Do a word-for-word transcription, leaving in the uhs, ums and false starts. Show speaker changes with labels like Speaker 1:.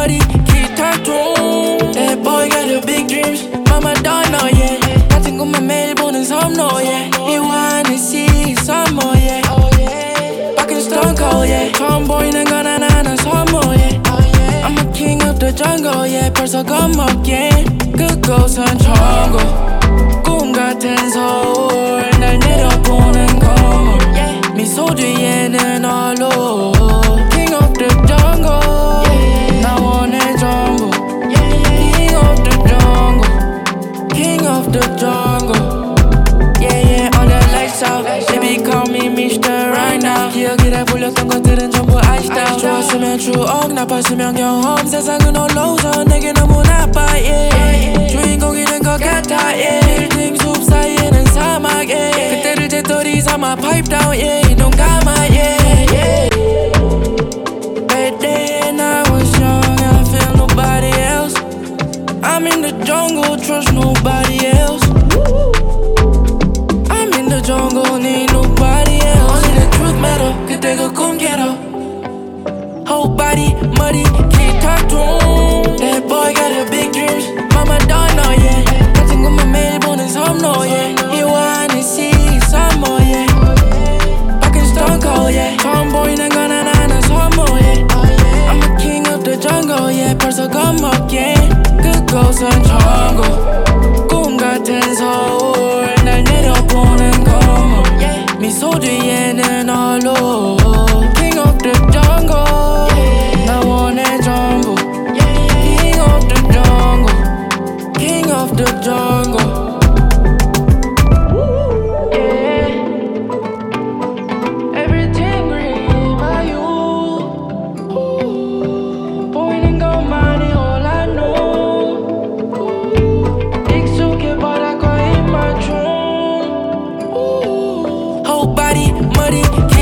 Speaker 1: muddy, keep tattoo. That boy got the big dreams, mama don't know yet. 같은 곳만 매일 보는 섬노예. He wanna see some more, yeah. Fucking stone cold, yeah. 처음 보이는 건 하나는 선모예. I'm a king of the jungle, yeah. 벌써 겁먹게 그곳은 천국. 꿈 같은 서울 날 내려보는 건물. 미소 뒤에는 얼룩. King of the jungle, 나 원해 전부. King of the jungle, King of the jungle. Yeah, yeah, on the lights out. Baby call me mister right now. 기억이라 불렸던 것들은 전부 iced out. 좋았으면 추억, 나빴으면 경험. 세상은 홀로서 내게 너무 나빠, yeah. 주인공이 된 것 같아, yeah. 빌딩 숲 사이에는 사막, yeah. 그때를 재떨이 삼아 pipe down, yeah. 눈 감아, yeah, yeah. Back then I was young, I feel nobody else. I'm in the jungle, trust nobody else. I'm in the jungle, need nobody else. Only the truth matter, 그때 그 꿈 깨러. Whole body muddy, keep tattoo. That boy got the big dreams, mama don't know yet. 같은 곳만 매일 보는 섬노, yeah. He wanna see some more, yeah. Fucking stone cold, yeah. 처음 보이는 건 하나는 선모, yeah. I'm a king of the jungle, yeah. 벌써 겁먹게 그곳은 천국. 꿈 같은 서울 날 내려보는 건물. 미소 뒤에는 얼룩. King of the jungle, 나 원해 전부. King of the jungle, King of the jungle. Yeah, everything green by you. 보이는 것만이 all I know. 익숙해 바닥과 입맞춤. Whole body muddy.